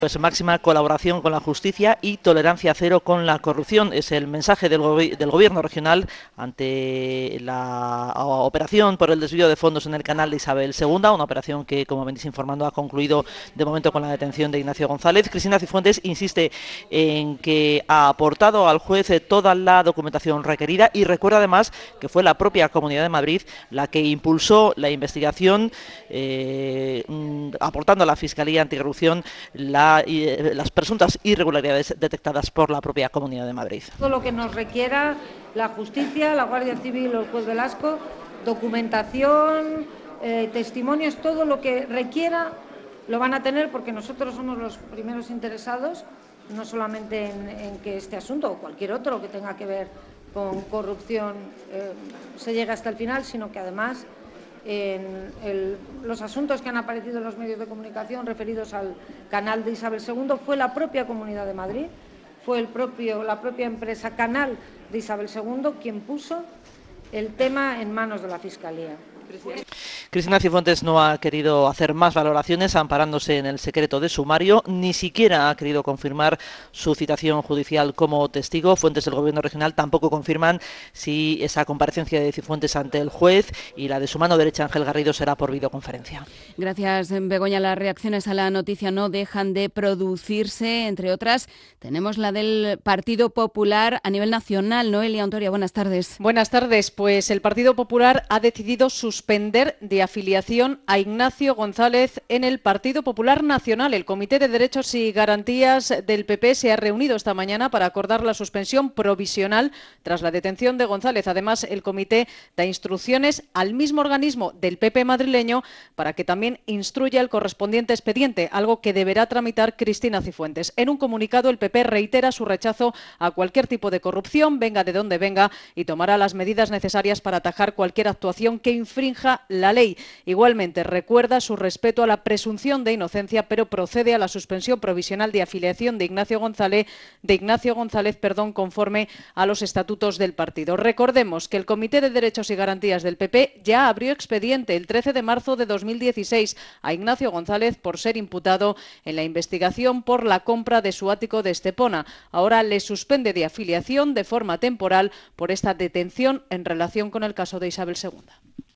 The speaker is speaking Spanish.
Pues máxima colaboración con la justicia y tolerancia cero con la corrupción. Es el mensaje del Gobierno regional ante la operación por el desvío de fondos en el canal de Isabel II, una operación que, como venís informando, ha concluido de momento con la detención de Ignacio González. Cristina Cifuentes insiste en que ha aportado al juez toda la documentación requerida y recuerda además que fue la propia Comunidad de Madrid la que impulsó la investigación, aportando a la Fiscalía Anticorrupción las presuntas irregularidades detectadas por la propia Comunidad de Madrid. Todo lo que nos requiera la justicia, la Guardia Civil o el juez Velasco, documentación, testimonios, todo lo que requiera lo van a tener, porque nosotros somos los primeros interesados, no solamente en que este asunto o cualquier otro que tenga que ver con corrupción se llegue hasta el final, sino que además los asuntos que han aparecido en los medios de comunicación referidos al canal de Isabel II fue la propia Comunidad de Madrid, fue la propia empresa Canal de Isabel II quien puso el tema en manos de la Fiscalía. Cristina Cifuentes no ha querido hacer más valoraciones amparándose en el secreto de sumario, ni siquiera ha querido confirmar su citación judicial como testigo. Fuentes del Gobierno regional tampoco confirman si esa comparecencia de Cifuentes ante el juez y la de su mano derecha Ángel Garrido será por videoconferencia. Gracias, Begoña. Las reacciones a la noticia no dejan de producirse, entre otras tenemos la del Partido Popular a nivel nacional. Noelia Ontoria, buenas tardes. Buenas tardes. Pues el Partido Popular ha decidido suspender de afiliación a Ignacio González en el Partido Popular Nacional. El Comité de Derechos y Garantías del PP se ha reunido esta mañana para acordar la suspensión provisional tras la detención de González. Además, el comité da instrucciones al mismo organismo del PP madrileño para que también instruya el correspondiente expediente, algo que deberá tramitar Cristina Cifuentes. En un comunicado, el PP reitera su rechazo a cualquier tipo de corrupción, venga de donde venga, y tomará las medidas necesarias para atajar cualquier actuación que infrinja la ley. Igualmente recuerda su respeto a la presunción de inocencia, pero procede a la suspensión provisional de afiliación de Ignacio González, conforme a los estatutos del partido. Recordemos que el Comité de Derechos y Garantías del PP ya abrió expediente el 13 de marzo de 2016 a Ignacio González por ser imputado en la investigación por la compra de su ático de Estepona. Ahora le suspende de afiliación de forma temporal por esta detención en relación con el caso de Isabel II.